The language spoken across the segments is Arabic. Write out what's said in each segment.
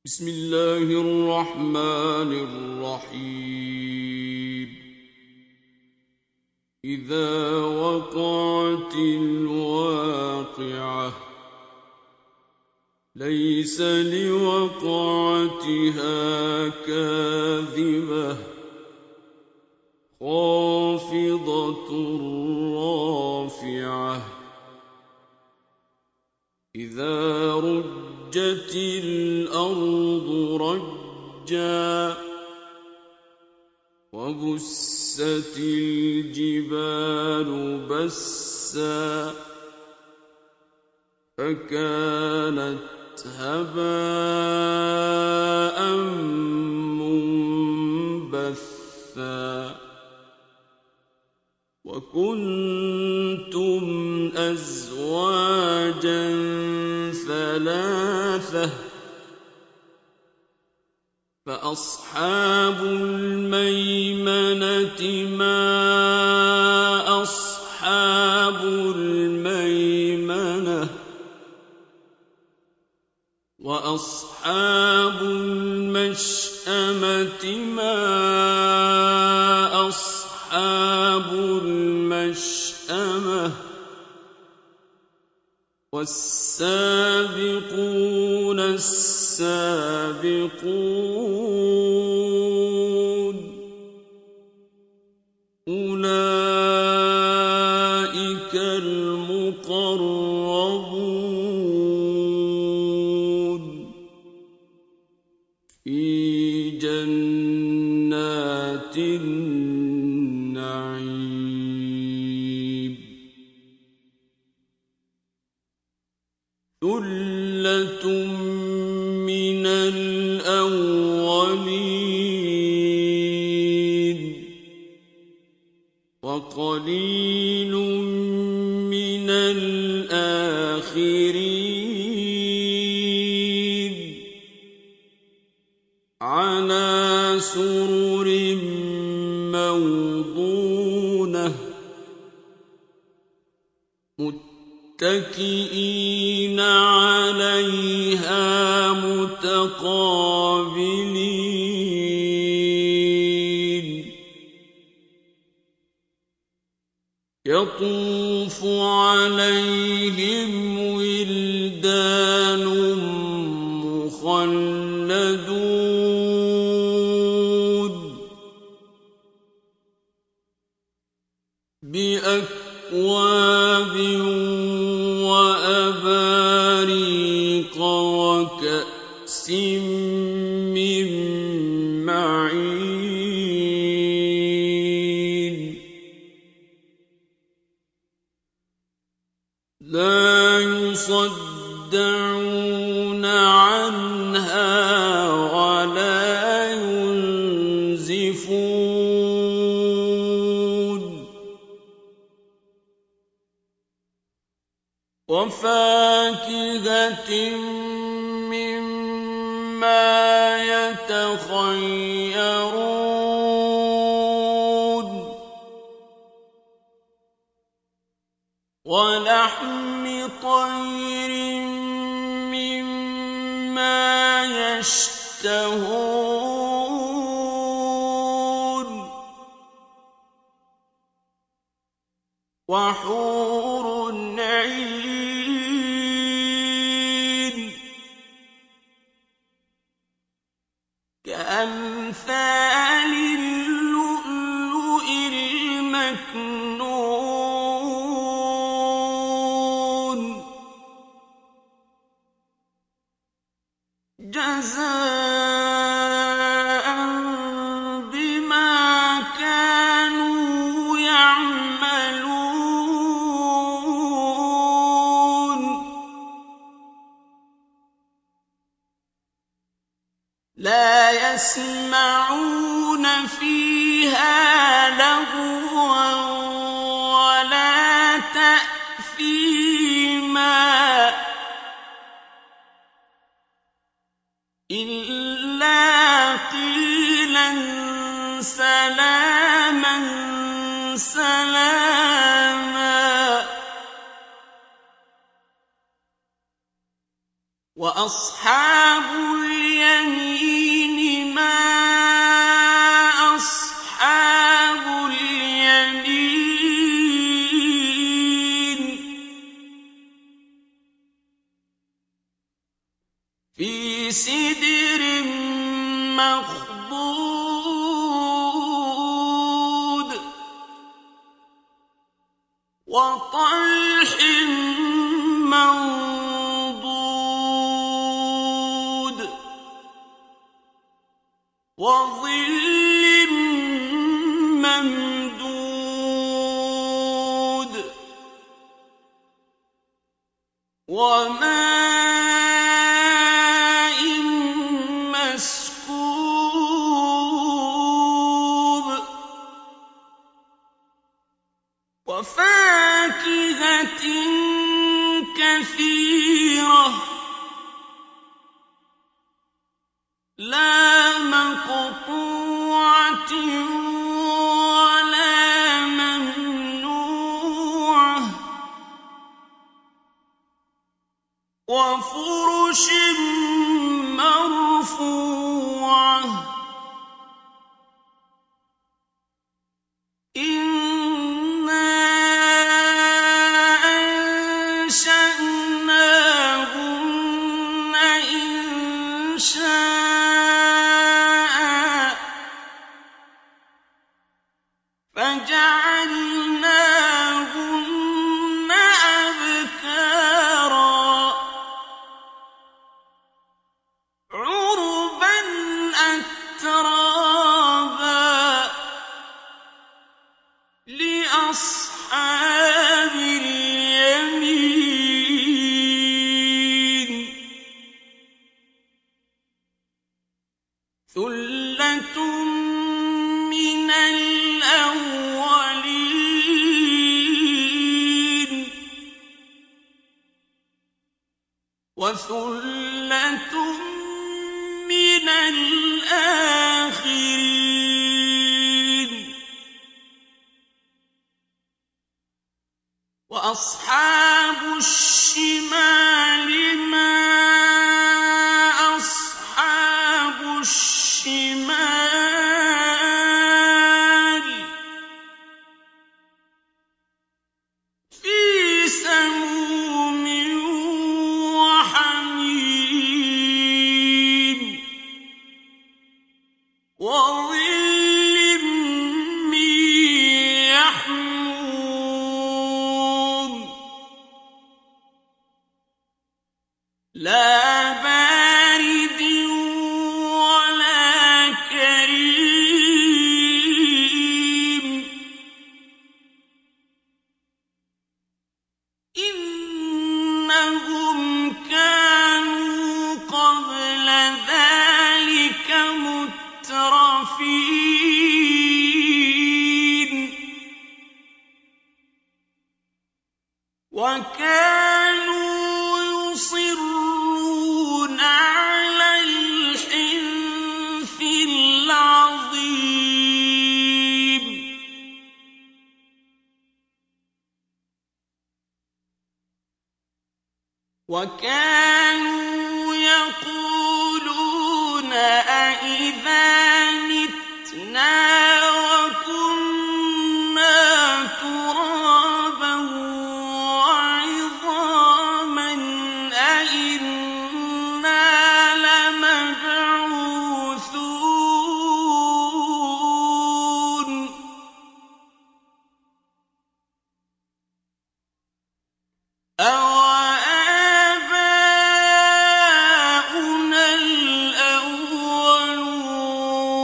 بسم الله الرحمن الرحيم إذا وقعت الواقعة ليس لوقعتها كاذبة خافضة رافعة إذا رجت الأرض رجا وبست الجبال بسا فكانت هباء منبثا وكنتم أزواجا ثلاثة فأصحاب الميمنة ما أصحاب الميمنة وأصحاب المشأمة ما أصحاب المشأمة والسابقون السابقون أولئك المقربون في جنات النعيم ثلة من الأولين وقليل من الآخرين على سرر موضونة متكئين عليها متقابلين يطوف عليهم ولدان مخلدون بأكواب وأباريق وكأس من معين لا يصدعون عنها ولا ينزفون وفاكهة مما يتخيرون ولحم طير مما يشتهون وحور عين كأمثال اللؤلؤ المكنون جزاء بما كانوا يعملون لا يسمعون فيها لغوا ولا تأثيما إلا قيلا سلاما سلاما وأصحاب اليمين سِدْرٍ مَّخْضُودٍ وَطَلْحٍ مَّنضُودٍ وَظِلٍّ مَّمْدُودٍ وَمَاءٍ مَّسْكُوبٍ وَفَاكِهَةٍ كَثِيرَةٍ لَّا مَقْطُوعَةٍ وَلَا مَمْنُوعَةٍ وَفُرُشٍ مَّرْفُوعَةٍ إِنَّا أَنشَأْنَاهُنَّ إِنشَاءً فَجَعَلْنَاهُنَّ أَبْكَارًا عُرُبًا أَتْرَابًا لِّأَصْحَابِ الْيَمِينِ ثُلَّةٌ مِّنَ الْأَوَّلِينَ وَثُلَّةٌ مِّنَ الْآخِرِينَ وَأَصْحَابُ الشِّمَالِ مَا أَصْحَابُ الشِّمَالِ فِي سَمُومٍ وَحَمِيمٍ وَظِلٍّ مِّن يَحْمُومٍ لَّا بَارِدٍ وَلَا كَرِيمٍ إِنَّهُمْ كَانُوا قَبْلَ ذَٰلِكَ مُتْرَفِينَ وَكَانُوا يُصِرُّونَ عَلَى الْحِنثِ الْعَظِيمِ وَكَانُوا يَقُولُونَ أَإِذَا مِتْنَا وَكُنَّا تُرَابًا وَعِظَامًا أَإِنَّا لَمَبْعُوثُونَ أَوَآبَاؤُنَا الْأَوَّلُونَ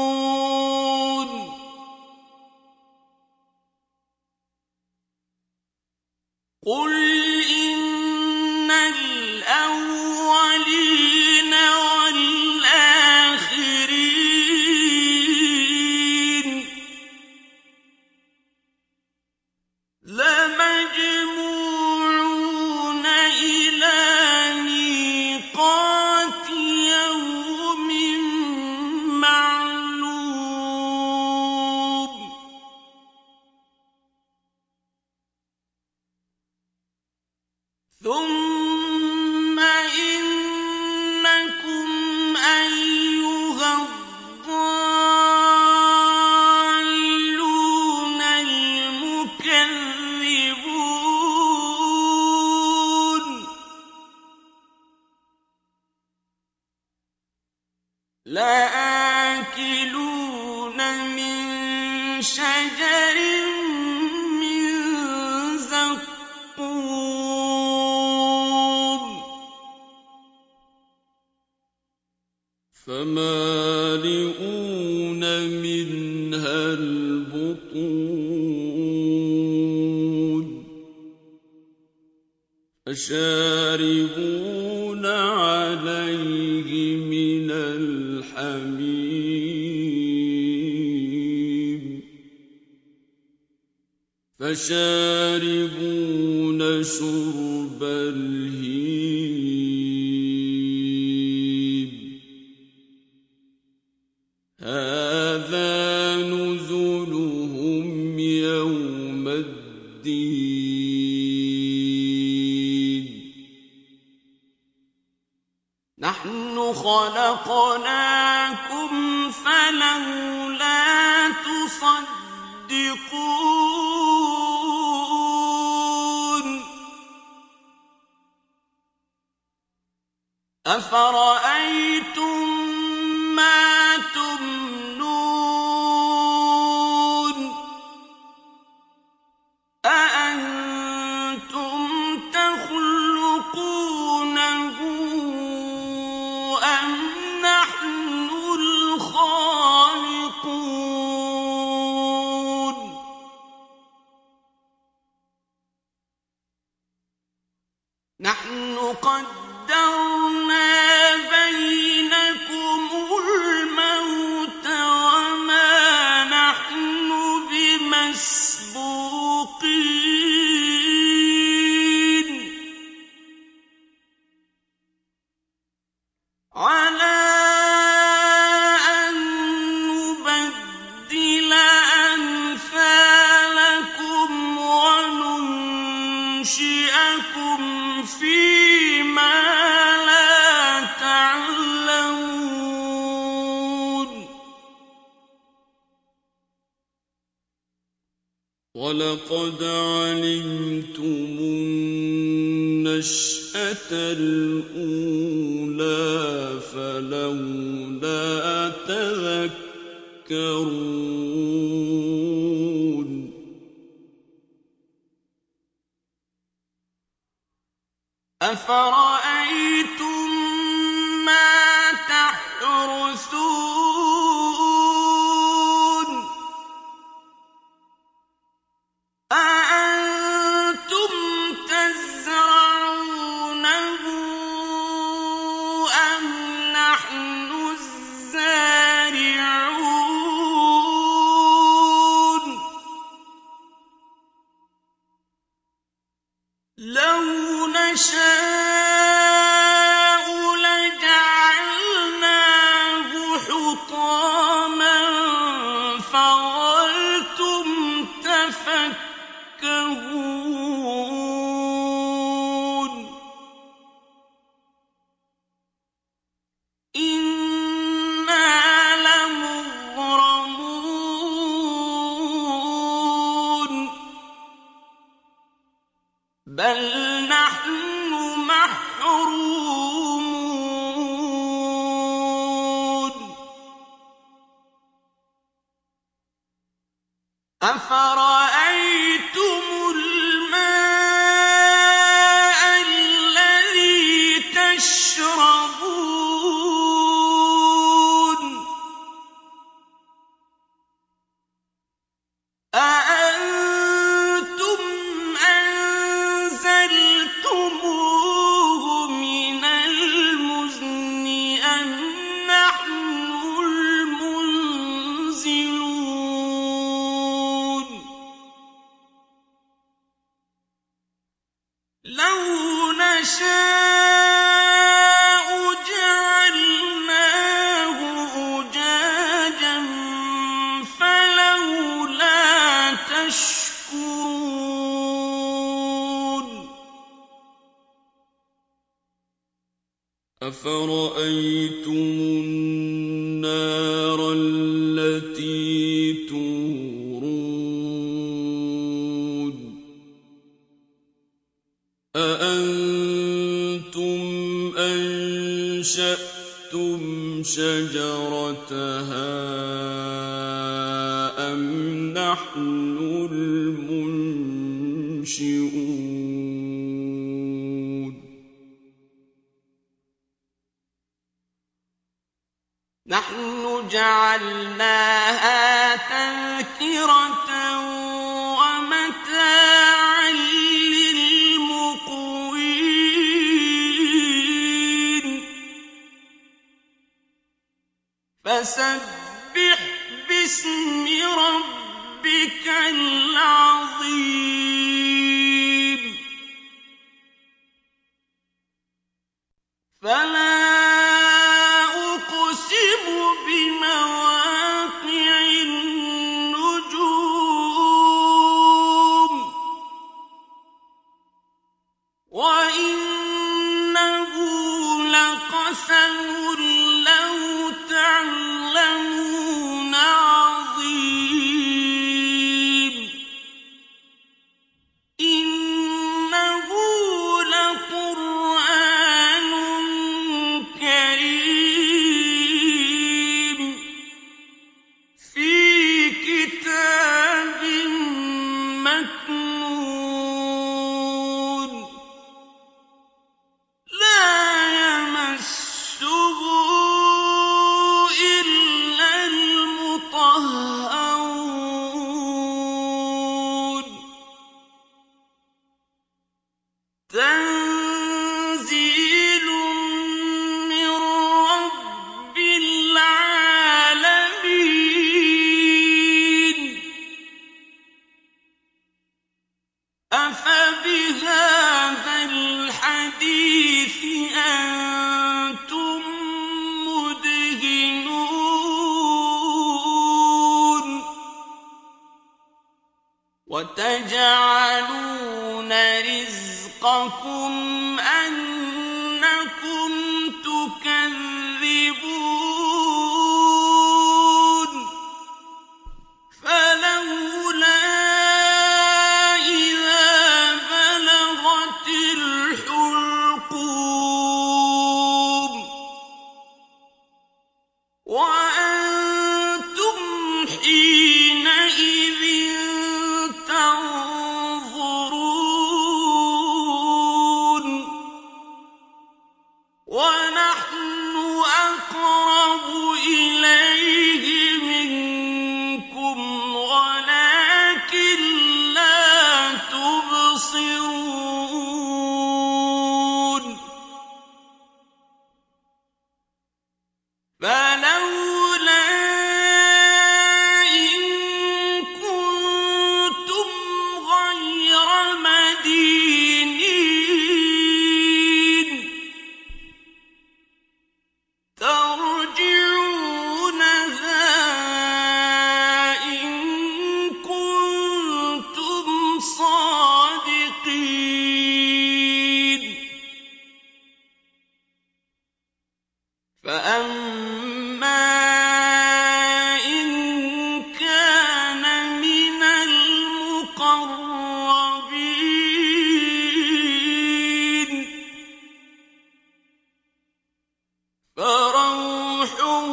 لَآكِلُونَ مِن شَجَرٍ مِّن زَقُّومٍ فَمَالِئُونَ مِنْهَا الْبُطُونَ فَشَارِبُونَ عَلَيْهِ مِنَ الْحَمِيمِ فَشَارِبُونَ شُرْبَ الْهِيمِ هَٰذَا نُزُلُهُمْ يَوْمَ الدِّينِ نَحْنُ خَلَقْنَاكُمْ فَلَوْلَا تُصَدِّقُونَ أَفَرَأَيْتُم مَّا تُمْنُونَ أَأَنتُمْ تَخْلُقُونَهُ أَمْ نَحْنُ الْخَالِقُونَ نَحْنُ قَدَّرْنَا بَيْنَكُمُ الْمَوْتَ وَمَا نَحْنُ بِمَسْبُوقِينَ عَلَىٰ أَن نُّبَدِّلَ أَمْثَالَكُمْ وَنُنشِئَكُمْ فِيمَا لَا تَعْلَمُونَ وَلَقَدْ عَلِمْتُمُ النَّشْأَةَ الْأُولَىٰ فَلَوْلَا تَذَكَّرُونَ أَفَرَأَيْتُم مَّا تَحْرُثُونَ أَأَنتُمْ تَزْرَعُونَهُ أَمْ نَحْنُ الزَّارِعُونَ لَوْ نَشَاءُ لَجَعَلْنَاهُ حُطَامًا فَظَلْتُمْ تَفَكَّهُونَ إِنَّا لَمُغْرَمُونَ بَلْ نَحْنُ مَحْرُومُونَ أَفَرَأَيْتُمُ الْمَاءَ الَّذِي تَشْرَبُونَ أَأَنتُمْ أَنزَلْتُمُوهُ مِنَ الْمُزْنِ أَمْ نَحْنُ الْمُنزِلُونَ لَوْ نَشَاءُ جَعَلْنَاهُ أُجَاجًا فَلَوْلَا تَشْكُرُونَ أَفَرَأَيْتُمُ النَّارَ الَّتِي تُورُونَ أَأَنتُمْ أَنشَأْتُم شجرتها أم نحن المنشئون نحن جعلناها تذكرة ومتاعا للمقوين فسبح باسم ربك العظيم فلا أقسم بمواقع النجوم وإنه لقسم لو تعلمون عظيم إنه لقرآن كريم في كتاب مكنون لا يمسه إلا المطهرون تنزيل من رب العالمين أفبهذا الحديث أنتم مدهنون وتجعلون رزقكم أنكم تكذبون فلولا إذا بلغت الحلقوم وأنتم حينئذ تنظرون ونحن أقرب إليه منكم ولكن لا تبصرون فلولا إن كنتم غير مدينين ترجعونها إن كنتم صادقين فأما إن كان من المقربين فروح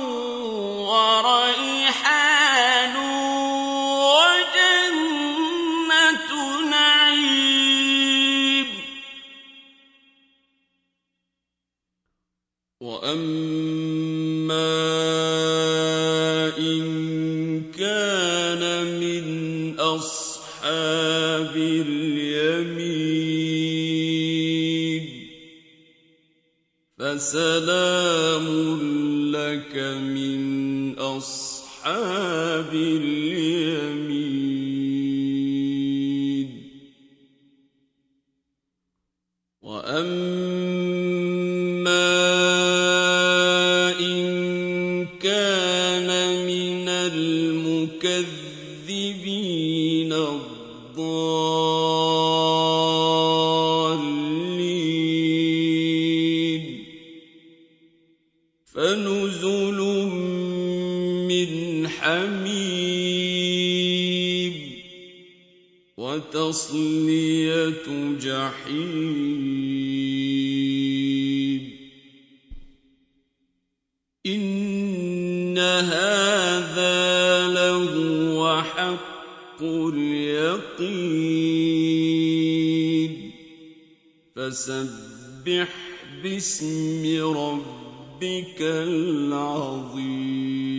وريحان وجنة نعيم وأما إن كان من أصحاب اليمين فسلام لك من أصحاب اليمين وأما إن كان من المكذبين الضالين فنزل من حميم وتصلية جحيم اليقين فسبح باسم ربك العظيم